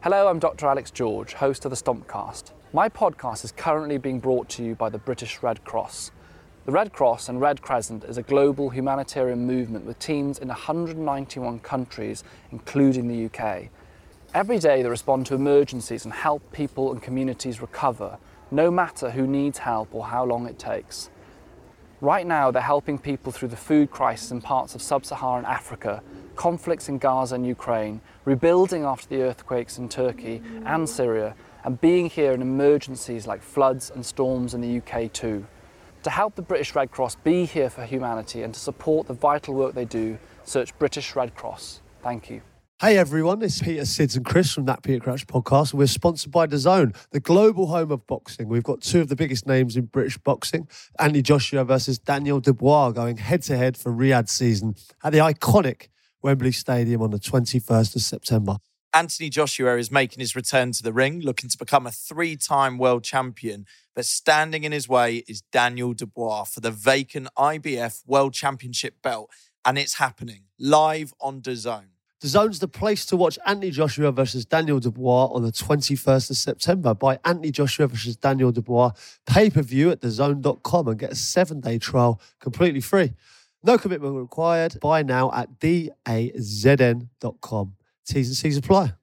Hello, I'm Dr. Alex George, host of the Stompcast. My podcast is currently being brought to you by the British Red Cross. The Red Cross and Red Crescent is a global humanitarian movement with teams in 191 countries, including the UK. Every day they respond to emergencies and help people and communities recover, no matter who needs help or how long it takes. Right now they're helping people through the food crisis in parts of sub-Saharan Africa, conflicts in Gaza and Ukraine, rebuilding after the earthquakes in Turkey and Syria, and being here in emergencies like floods and storms in the UK too. To help the British Red Cross be here for humanity and to support the vital work they do, search British Red Cross. Thank you. Hey everyone, it's Peter, Sids and Chris from That Peter Crouch podcast. We're sponsored by DAZN, the global home of boxing. We've got two of the biggest names in British boxing, Anthony Joshua versus Daniel Dubois, going head-to-head for Riyadh season at the iconic Wembley Stadium on the 21st of September. Anthony Joshua is making his return to the ring, looking to become a three-time world champion. But standing in his way is Daniel Dubois for the vacant IBF World Championship belt. And it's happening live on DAZN. DAZN's the place to watch Anthony Joshua versus Daniel Dubois on the 21st of September. Buy Anthony Joshua versus Daniel Dubois pay-per-view at DAZN.com and get a 7-day trial completely free. No commitment required. Buy now at DAZN.com. T's and C's apply.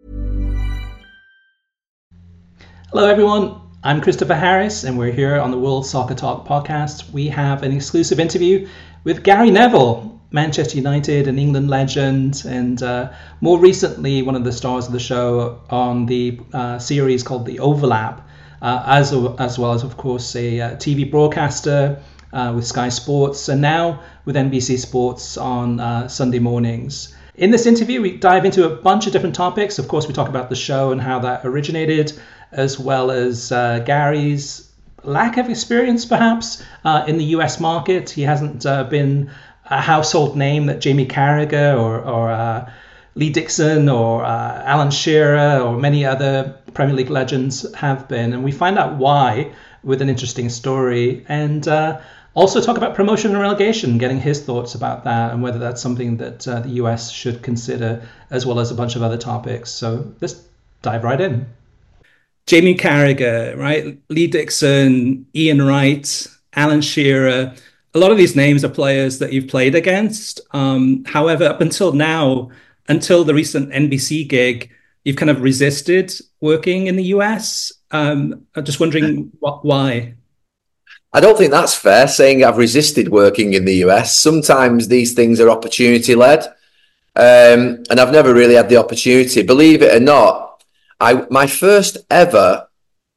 Hello everyone, I'm Christopher Harris and we're here on the World Soccer Talk podcast. We have an exclusive interview with Gary Neville, Manchester United and England legend, and more recently one of the stars of the show on the series called The Overlap, as well as of course a TV broadcaster with Sky Sports and now with NBC Sports on Sunday mornings. In this interview we dive into a bunch of different topics. Of course we talk about the show and how that originated, as well as Gary's lack of experience perhaps in the US market. He hasn't been a household name that Jamie Carragher or Lee Dixon or Alan Shearer or many other Premier League legends have been. And we find out why with an interesting story, and also talk about promotion and relegation, getting his thoughts about that and whether that's something that the US should consider, as well as a bunch of other topics. So let's dive right in. Jamie Carragher, right? Lee Dixon, Ian Wright, Alan Shearer. A lot of these names are players that you've played against. However, up until now, until the recent NBC gig, you've kind of resisted working in the US. I'm just wondering why. I don't think that's fair, saying I've resisted working in the US. Sometimes these things are opportunity-led, and I've never really had the opportunity. Believe it or not, my first ever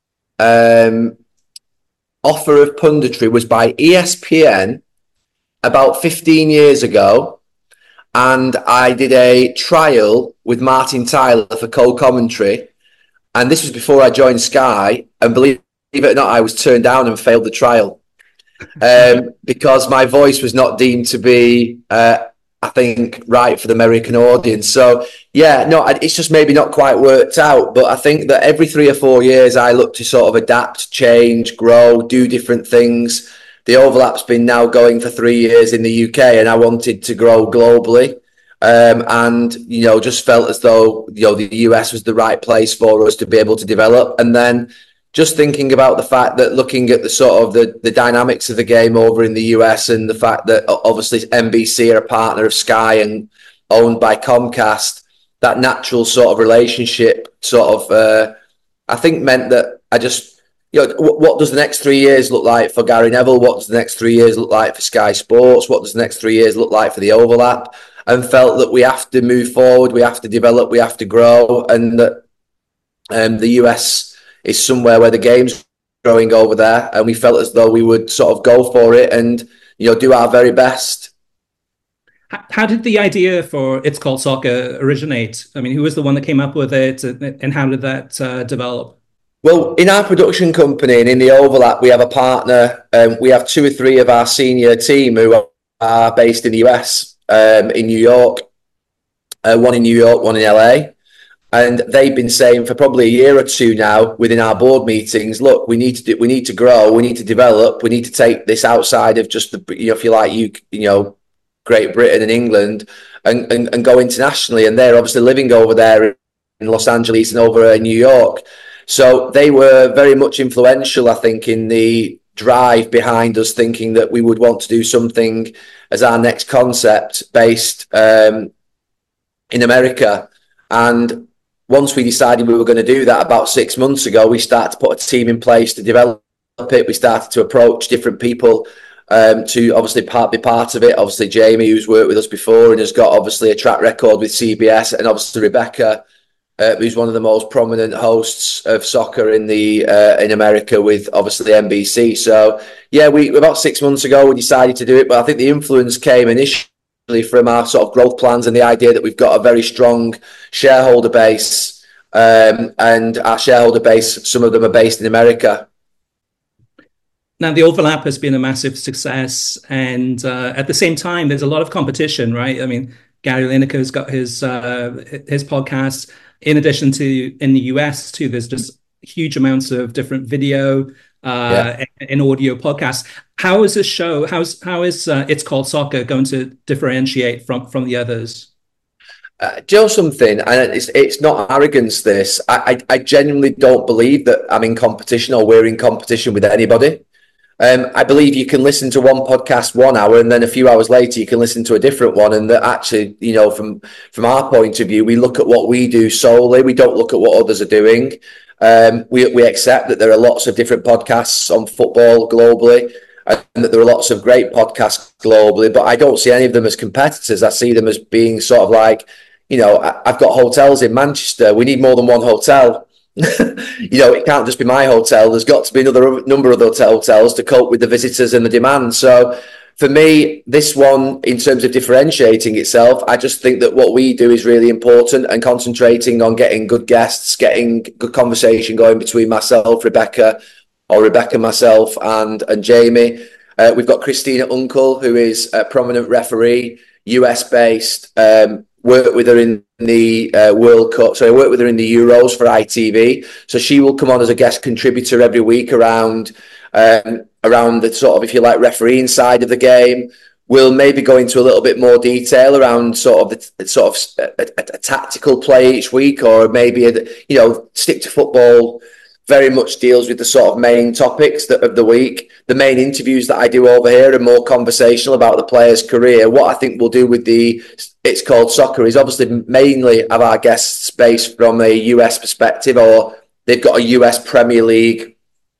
offer of punditry was by ESPN about 15 years ago, and I did a trial with Martin Tyler for co-commentary, and this was before I joined Sky, and believe it or not, I was turned down and failed the trial because my voice was not deemed to be, I think, right for the American audience. So, yeah, no, it's just maybe not quite worked out. But I think that every 3 or 4 years, I look to sort of adapt, change, grow, do different things. The Overlap's been now going for 3 years in the UK, and I wanted to grow globally. And, you know, just felt as though, you know, the US was the right place for us to be able to develop. And then just thinking about the fact that looking at the sort of the dynamics of the game over in the US, and the fact that obviously NBC are a partner of Sky and owned by Comcast, that natural sort of relationship sort of, I think meant that I just, you know, what does the next 3 years look like for Gary Neville? What does the next 3 years look like for Sky Sports? What does the next 3 years look like for the Overlap? And felt that we have to move forward, we have to develop, we have to grow, and that the US is somewhere where the game's growing over there, and we felt as though we would sort of go for it and, you know, do our very best. How did the idea for It's Called Soccer originate? I mean, who was the one that came up with it, and how did that develop? Well, in our production company and in the Overlap, we have a partner. We have 2 or 3 of our senior team who are based in the US, in New York, one in New York, one in LA. And they've been saying for probably a year or two now within our board meetings, look, we need to grow, we need to develop, we need to take this outside of just the, you know, if you like, you know, Great Britain and England, and go internationally. And they're obviously living over there Los Angeles and over in New York. So they were very much influential, I think, in the drive behind us thinking that we would want to do something as our next concept based in America. And once we decided we were going to do that about 6 months ago, we started to put a team in place to develop it. We started to approach different people to obviously be part of it. Obviously, Jamie, who's worked with us before and has got obviously a track record with CBS, and obviously Rebecca, who's one of the most prominent hosts of soccer in America with obviously NBC. So yeah, we about 6 months ago we decided to do it, but I think the influence came initially from our sort of growth plans and the idea that we've got a very strong shareholder base, and our shareholder base, some of them are based in America. Now, the overlap has been a massive success, and at the same time, there's a lot of competition, right? I mean, Gary Lineker's got his podcast. In addition to in the US too, there's just huge amounts of different video and audio podcasts. How is this show? How is It's Called Soccer going to differentiate from the others? Joe, something, and it's not arrogance. This I genuinely don't believe that I'm in competition or we're in competition with anybody. I believe you can listen to one podcast 1 hour and then a few hours later you can listen to a different one. And that actually, you know, from our point of view, we look at what we do solely. We don't look at what others are doing. We accept that there are lots of different podcasts on football globally and that there are lots of great podcasts globally, but I don't see any of them as competitors. I see them as being sort of like, you know, I've got hotels in Manchester. We need more than one hotel. You know, it can't just be my hotel. There's got to be another number of those hotels to cope with the visitors and the demand. So for me, this one, in terms of differentiating itself, I just think that what we do is really important, and concentrating on getting good guests, getting good conversation going between myself, Rebecca, myself, and Jamie. We've got Christina Unkel, who is a prominent referee, US based. Worked with her in the World Cup. So I worked with her in the Euros for ITV. So she will come on as a guest contributor every week around the sort of, if you like, refereeing side of the game. We'll maybe go into a little bit more detail around sort of a tactical play each week, or maybe Stick to Football very much deals with the sort of main topics of the week. The main interviews that I do over here are more conversational about the player's career. What I think we'll do with the It's Called Soccer is obviously mainly have our guests based from a US perspective, or they've got a US Premier League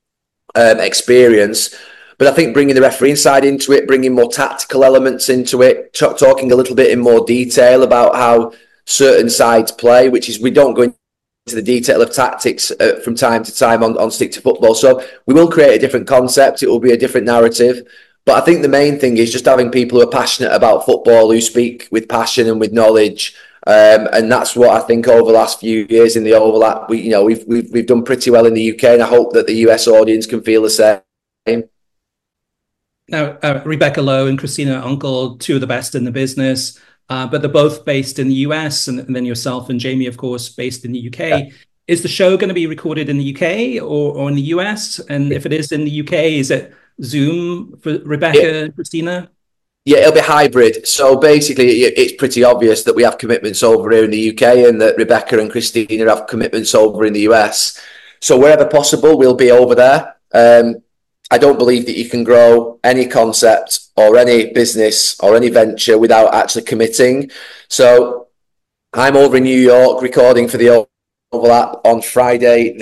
experience. But I think bringing the refereeing side into it, bringing more tactical elements into it, talking a little bit in more detail about how certain sides play, which is, we don't go into the detail of tactics from time to time on Stick to Football. So we will create a different concept. It will be a different narrative. But I think the main thing is just having people who are passionate about football, who speak with passion and with knowledge. And that's what I think over the last few years in the overlap, we've done pretty well in the UK, and I hope that the US audience can feel the same. Now, Rebecca Lowe and Christina Unkel, two of the best in the business, but they're both based in the US, and then yourself and Jamie, of course, based in the UK. Yeah. Is the show going to be recorded in the UK or in the US? And if it is in the UK, is it Zoom for Rebecca and Christina? Yeah, it'll be hybrid. So basically, it's pretty obvious that we have commitments over here in the UK and that Rebecca and Christina have commitments over in the US. So wherever possible, we'll be over there. I don't believe that you can grow any concept or any business or any venture without actually committing. So I'm over in New York recording for the overlap on Friday.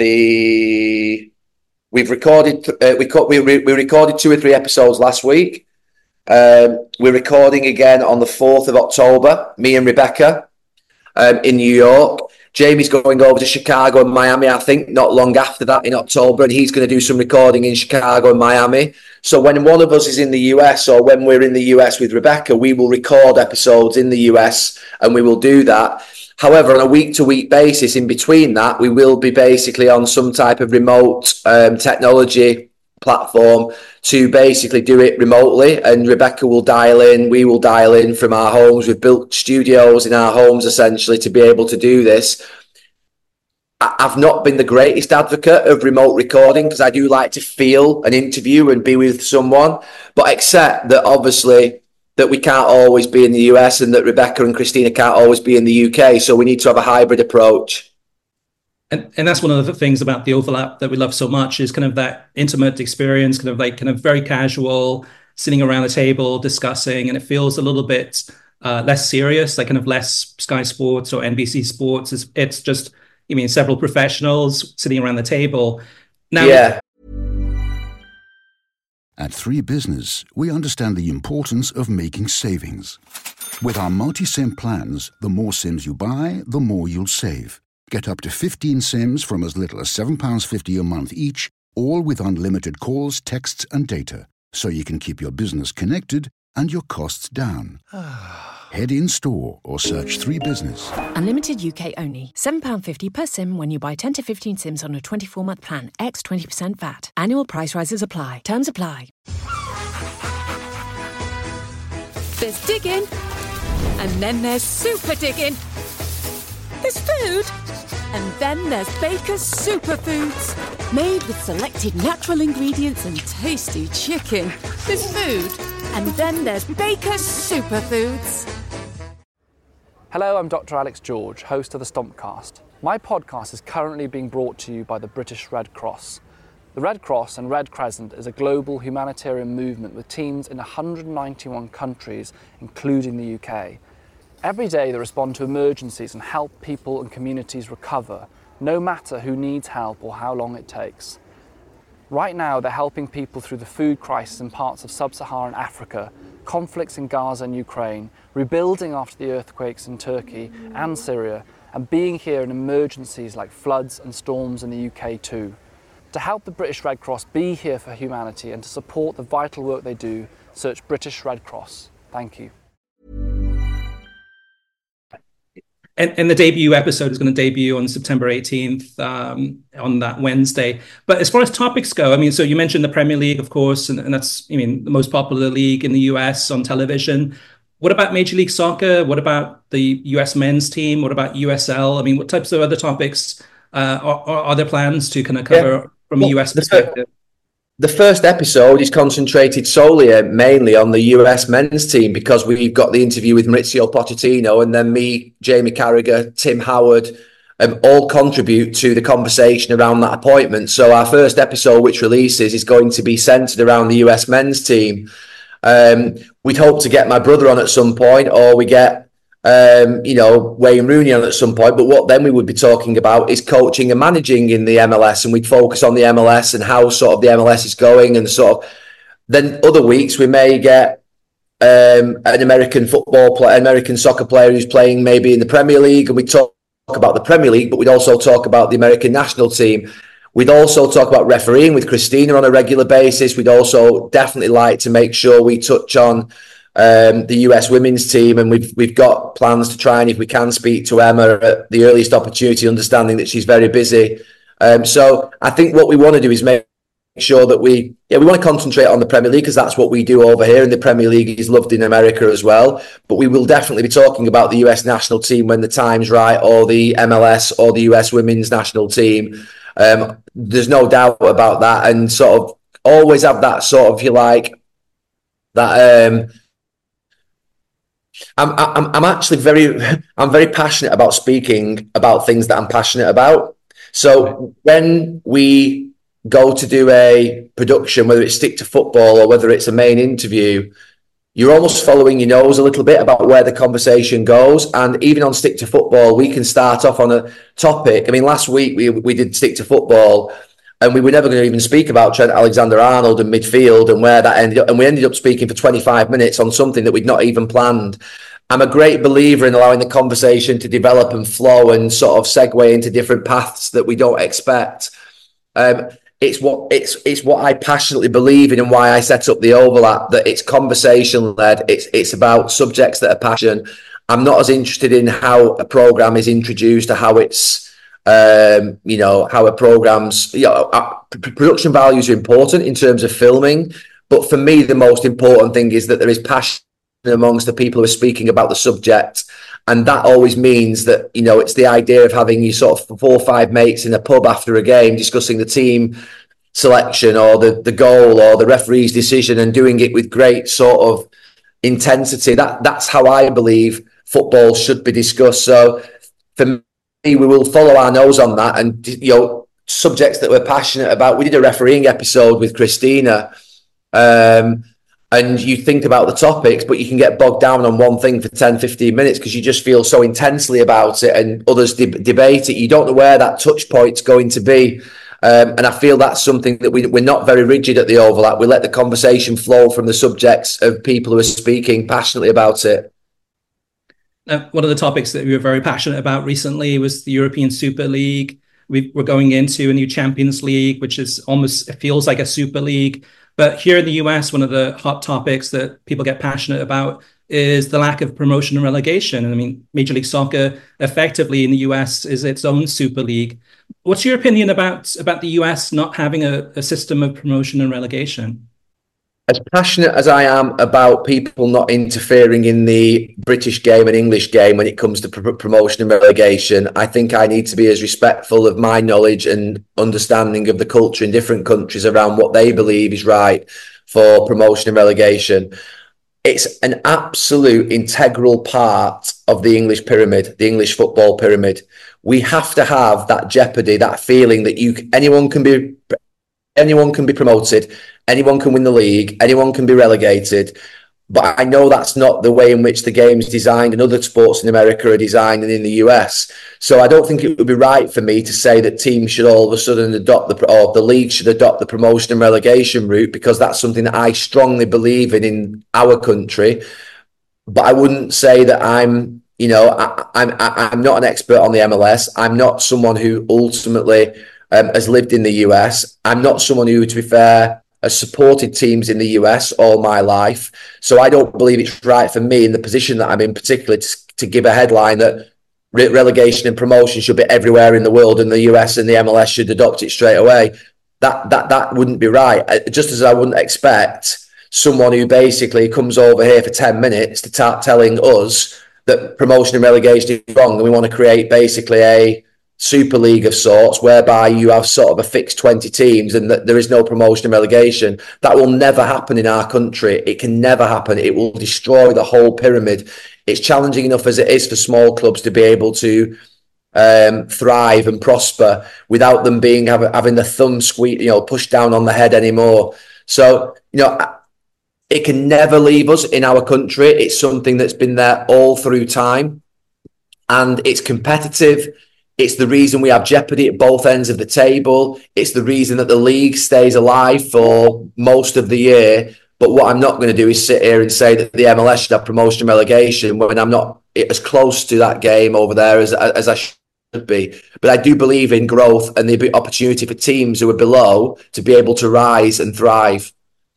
We recorded 2 or 3 episodes last week. We're recording again on the 4th of October, me and Rebecca, in New York. Jamie's going over to Chicago and Miami, I think, not long after that in October, and he's going to do some recording in Chicago and Miami. So when one of us is in the US, or when we're in the US with Rebecca, we will record episodes in the US, and we will do that. However, on a week-to-week basis in between that, we will be basically on some type of remote technology platform to basically do it remotely, and Rebecca will dial in, we will dial in from our homes. We've built studios in our homes essentially to be able to do this. I've not been the greatest advocate of remote recording because I do like to feel an interview and be with someone, but accept that obviously that we can't always be in the US and that Rebecca and Christina can't always be in the UK, so we need to have a hybrid approach. And that's one of the things about the overlap that we love so much is kind of that intimate experience, kind of very casual, sitting around the table discussing, and it feels a little bit less serious, like kind of less Sky Sports or NBC Sports. It's just, several professionals sitting around the table. Now, Yeah. At 3 Business, we understand the importance of making savings. With our multi-SIM plans, the more SIMs you buy, the more you'll save. Get up to 15 SIMs from as little as £7.50 a month each, all with unlimited calls, texts and data, so you can keep your business connected and your costs down. Head in-store or search 3 Business. Unlimited UK only. £7.50 per SIM when you buy 10 to 15 SIMs on a 24-month plan, ex 20% VAT. Annual price rises apply. Terms apply. There's digging, and then there's super digging. There's food, and then there's Baker's Superfoods. Made with selected natural ingredients and tasty chicken. There's food, and then there's Baker's Superfoods. Hello, I'm Dr. Alex George, host of the Stompcast. My podcast is currently being brought to you by the British Red Cross. The Red Cross and Red Crescent is a global humanitarian movement with teams in 191 countries, including the UK. Every day they respond to emergencies and help people and communities recover, no matter who needs help or how long it takes. Right now they're helping people through the food crisis in parts of sub-Saharan Africa, conflicts in Gaza and Ukraine, rebuilding after the earthquakes in Turkey and Syria, and being here in emergencies like floods and storms in the UK too. To help the British Red Cross be here for humanity and to support the vital work they do, search British Red Cross. Thank you. And the debut episode is going to debut on September 18th, on that Wednesday. But as far as topics go, so you mentioned the Premier League, of course, and that's, the most popular league in the US on television. What about Major League Soccer? What about the US men's team? What about USL? What types of other topics are there plans to kind of cover from a US perspective? The first episode is concentrated solely, mainly on the US men's team, because we've got the interview with Maurizio Pochettino, and then me, Jamie Carragher, Tim Howard, all contribute to the conversation around that appointment. So our first episode, which releases, is going to be centred around the US men's team. We'd hope to get my brother on at some point, or we get Wayne Rooney on at some point, but what then we would be talking about is coaching and managing in the MLS, and we'd focus on the MLS and how sort of the MLS is going, and sort of then other weeks we may get an American soccer player who's playing maybe in the Premier League, and we talk about the Premier League, but we'd also talk about the American national team. We'd also talk about refereeing with Christina on a regular basis. We'd also definitely like to make sure we touch on the US women's team, and we've got plans to try and, if we can, speak to Emma at the earliest opportunity, understanding that she's very busy. So I think what we want to do is make sure that we want to concentrate on the Premier League, because that's what we do over here, and the Premier League is loved in America as well. But we will definitely be talking about the US national team when the time's right, or the MLS or the US women's national team. There's no doubt about that, and sort of always have that sort of, if you like, that I'm actually very passionate about speaking about things that I'm passionate about. So when we go to do a production, whether it's Stick to Football or whether it's a main interview, you're almost following your nose a little bit about where the conversation goes. And even on Stick to Football, we can start off on a topic. Last week we did Stick to Football, and we were never going to even speak about Trent Alexander-Arnold and midfield and where that ended up. And we ended up speaking for 25 minutes on something that we'd not even planned. I'm a great believer in allowing the conversation to develop and flow and sort of segue into different paths that we don't expect. It's what I passionately believe in, and why I set up the Overlap, that it's conversation led. It's about subjects that are passion. I'm not as interested in how a program is introduced or how it's how a program's production values are important in terms of filming, but for me the most important thing is that there is passion amongst the people who are speaking about the subject. And that always means that, it's the idea of having you sort of 4 or 5 mates in a pub after a game discussing the team selection or the goal or the referee's decision, and doing it with great sort of intensity. That's how I believe football should be discussed. So for we will follow our nose on that, and subjects that we're passionate about. We did a refereeing episode with Christina, and you think about the topics, but you can get bogged down on one thing for 10, 15 minutes because you just feel so intensely about it, and others debate it. You don't know where that touch point's going to be. And I feel that's something that we're not very rigid at the Overlap. We let the conversation flow from the subjects of people who are speaking passionately about it. One of the topics that we were very passionate about recently was the European Super League. We're going into a new Champions League, which is it feels like a Super League. But here in the US, one of the hot topics that people get passionate about is the lack of promotion and relegation. And I mean, Major League Soccer effectively in the US is its own Super League. What's your opinion about the US not having a system of promotion and relegation? As passionate as I am about people not interfering in the British game and English game when it comes to promotion and relegation, I think I need to be as respectful of my knowledge and understanding of the culture in different countries around what they believe is right for promotion and relegation. It's an absolute integral part of the English pyramid, the English football pyramid. We have to have that jeopardy, that feeling that anyone can be promoted, anyone can win the league, anyone can be relegated. But I know that's not the way in which the game is designed and other sports in America are designed and in the US. So I don't think it would be right for me to say that teams should all of a sudden or the league should adopt the promotion and relegation route, because that's something that I strongly believe in our country. But I wouldn't say that I'm not an expert on the MLS. I'm not someone who ultimately has lived in the US. I'm not someone who, to be fair, has supported teams in the US all my life. So I don't believe it's right for me in the position that I'm in, particularly to give a headline that relegation and promotion should be everywhere in the world and the US and the MLS should adopt it straight away. That wouldn't be right. Just as I wouldn't expect someone who basically comes over here for 10 minutes to start telling us that promotion and relegation is wrong and we want to create basically a Super League of sorts, whereby you have sort of a fixed 20 teams and that there is no promotion and relegation. That will never happen in our country. It can never happen. It will destroy the whole pyramid. It's challenging enough as it is for small clubs to be able to thrive and prosper without them having the thumb pushed down on the head anymore. So, it can never leave us in our country. It's something that's been there all through time, and it's competitive. It's the reason we have jeopardy at both ends of the table. It's the reason that the league stays alive for most of the year. But what I'm not going to do is sit here and say that the MLS should have promotion and relegation when I'm not as close to that game over there as I should be. But I do believe in growth and the opportunity for teams who are below to be able to rise and thrive.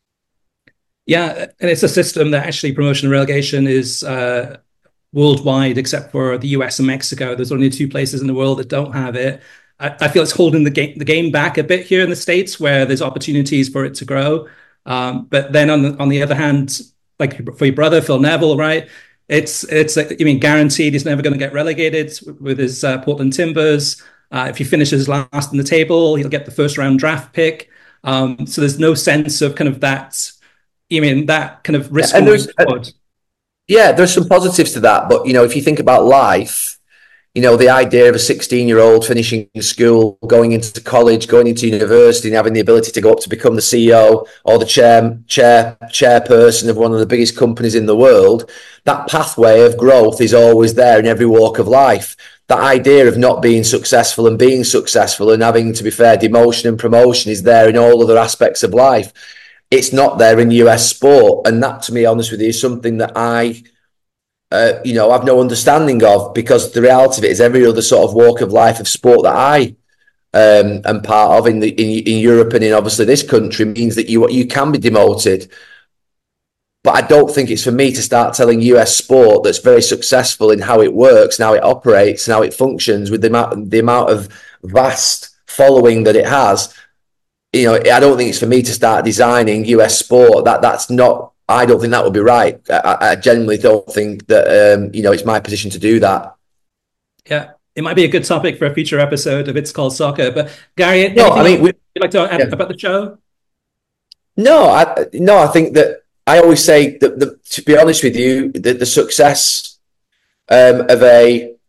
Yeah, and it's a system that actually promotion and relegation is worldwide, except for the US and Mexico. There's only 2 places in the world that don't have it. I feel it's holding the game back a bit here in the States, where there's opportunities for it to grow. But then on the other hand, like for your brother Phil Neville, right? It's guaranteed he's never going to get relegated with his Portland Timbers. If he finishes last in the table, he'll get the first round draft pick. So there's no sense of kind of that. That kind of risk. There's some positives to that. But, if you think about life, the idea of a 16-year-old finishing school, going into college, going into university and having the ability to go up to become the CEO or the chairperson of one of the biggest companies in the world, that pathway of growth is always there in every walk of life. That idea of not being successful and being successful and having, to be fair, demotion and promotion is there in all other aspects of life. It's not there in US sport. And that, to be honest with you, is something that I have no understanding of, because the reality of it is every other sort of walk of life of sport that I am part of in Europe and in obviously this country means that you can be demoted. But I don't think it's for me to start telling US sport that's very successful in how it works and how it operates and how it functions with the amount of vast following that it has. I don't think it's for me to start designing US sport. That's not. I don't think that would be right. I genuinely don't think that it's my position to do that. Yeah, it might be a good topic for a future episode of It's Called Soccer. But Gary, would you like to add about the show? No, I think that I always say that to be honest with you, the success of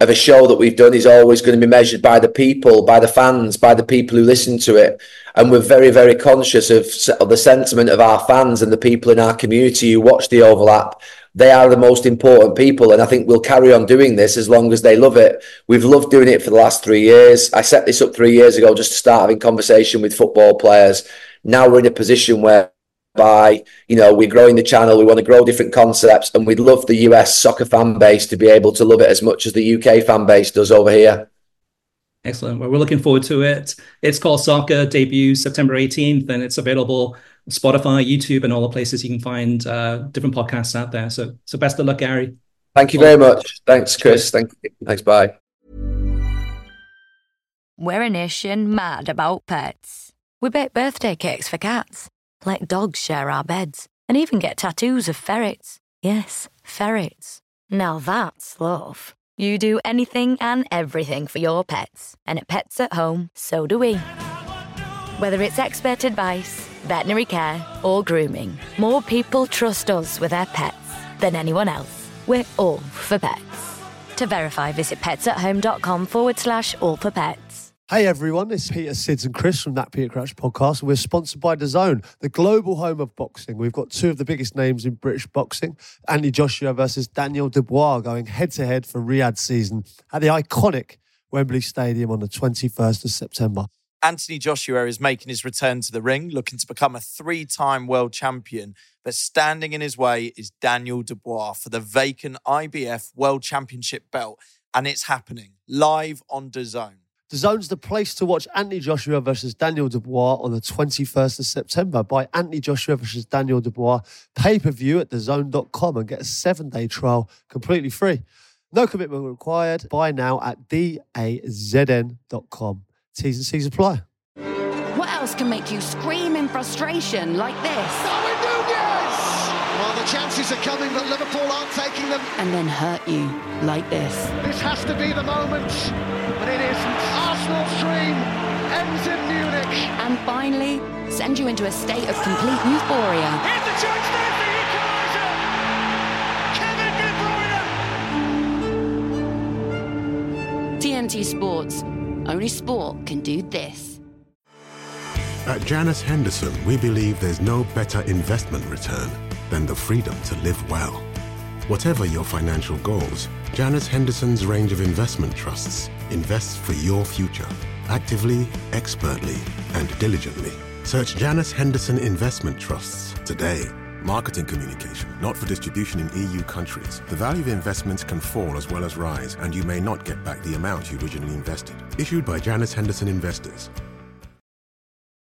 of a show that we've done is always going to be measured by the people, by the fans, by the people who listen to it. And we're very, very conscious of the sentiment of our fans and the people in our community who watch the Overlap. They are the most important people, and I think we'll carry on doing this as long as they love it. We've loved doing it for the last 3 years. I set this up 3 years ago just to start having conversation with football players. Now we're in a position whereby, we're growing the channel, we want to grow different concepts, and we'd love the US soccer fan base to be able to love it as much as the UK fan base does over here. Excellent. Well, we're looking forward to it. It's Called Soccer, debuts September 18th, and it's available on Spotify, YouTube, and all the places you can find different podcasts out there. So best of luck, Gary. Thank you very much. Thanks, Chris. Thanks. Bye. We're a nation mad about pets. We bake birthday cakes for cats, let dogs share our beds, and even get tattoos of ferrets. Yes, ferrets. Now that's love. You do anything and everything for your pets. And at Pets at Home, so do we. Whether it's expert advice, veterinary care, or grooming, more people trust us with their pets than anyone else. We're all for pets. To verify, visit petsathome.com/all for pets. Hey everyone, it's Peter, Sids and Chris from That Peter Crouch podcast. We're sponsored by DAZN, the global home of boxing. We've got two of the biggest names in British boxing, Anthony Joshua versus Daniel Dubois, going head-to-head for Riyadh season at the iconic Wembley Stadium on the 21st of September. Anthony Joshua is making his return to the ring, looking to become a 3-time world champion. But standing in his way is Daniel Dubois for the vacant IBF World Championship belt. And it's happening live on DAZN. DAZN's the place to watch Anthony Joshua versus Daniel Dubois on the 21st of September. Buy Anthony Joshua versus Daniel Dubois pay-per-view at DAZN.com and get a 7-day trial completely free. No commitment required. Buy now at DAZN.com. T's and C's apply. What else can make you scream in frustration like this? Darwin Núñez! Well, the chances are coming, but Liverpool aren't taking them. And then hurt you like this. This has to be the moment, but it isn't. Arsenal's dream ends in Munich. And finally, send you into a state of complete euphoria. Here's the chance there for equaliser! Kevin De Bruyne! TNT Sports. Only sport can do this. At Janus Henderson, we believe there's no better investment return than the freedom to live well. Whatever your financial goals, Janus Henderson's range of investment trusts invests for your future, actively, expertly, and diligently. Search Janus Henderson Investment Trusts today. Marketing communication, not for distribution in EU countries. The value of investments can fall as well as rise, and you may not get back the amount you originally invested. Issued by Janus Henderson Investors.